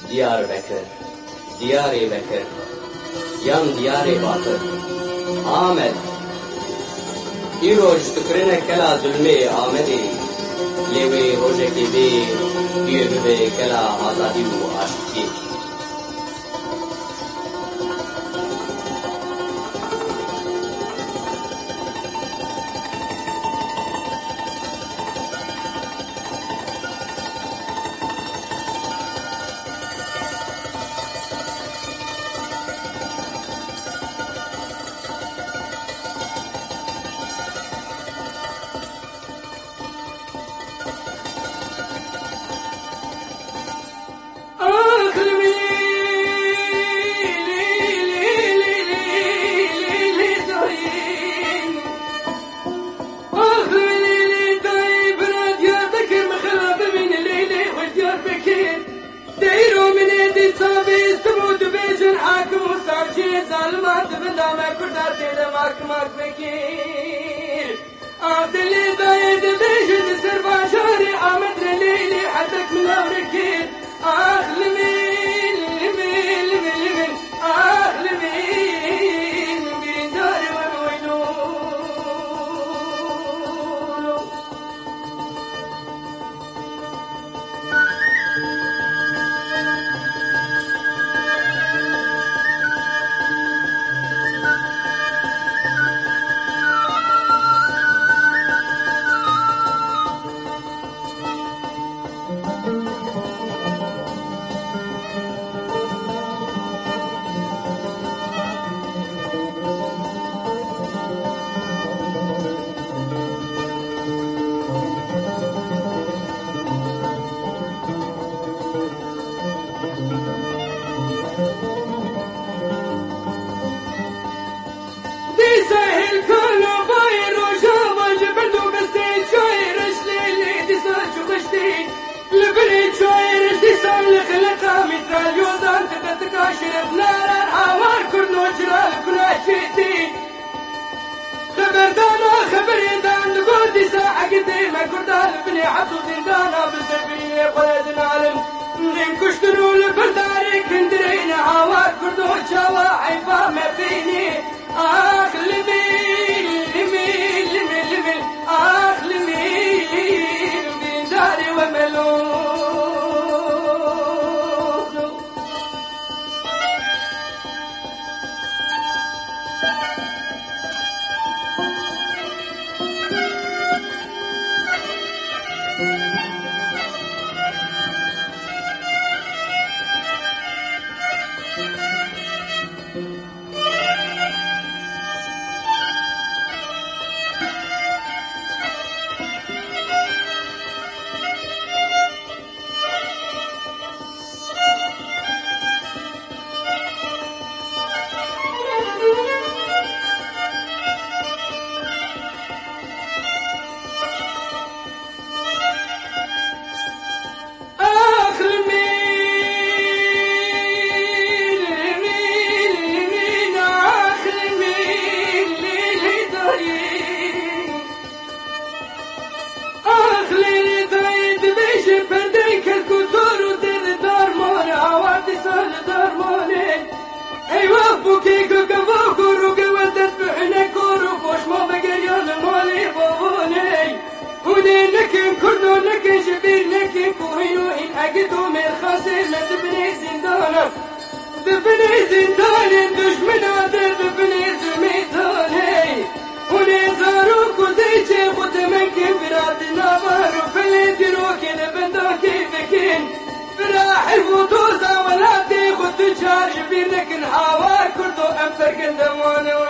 ديار بكر ديار بكر yan diyarê batir Amed îroj dikurine kela zulmê Amedê lê wê rojekê bê pîr bibe kela azadî û aşîqiyê. ظالمات بندام کردار تیده مارک بکیر آدلی باید بیشد سر باشاری آمد لیلی حدک منورکیر آخ لمین لمین لمین لمین آخ لمین بیندار ونویدو شرف نارا هاوار كرنو جلال كنا شيتي خبردانا خبردان قودي ساعة قديمة كردان بني عبدو زندانا بسبيني قلدنا علم نزيم كشترو لبرداري كندرين هاوار كردو جوا عيفا مبيني آخ لمين لمين لمين لمين آخ لمين بين داري وملون لكن شبير لكن كوهينو إن أجدو من خاسر ما دبني زندانا دبني زندان دشمنا دبني زميتاني ونزاروك وزيتي خد من كبرات نابارو فليتي روكي دبنداكي بكين براح الفضوزة ولا تاخد تشار شبير لكن حوار كردو أمتر كندماني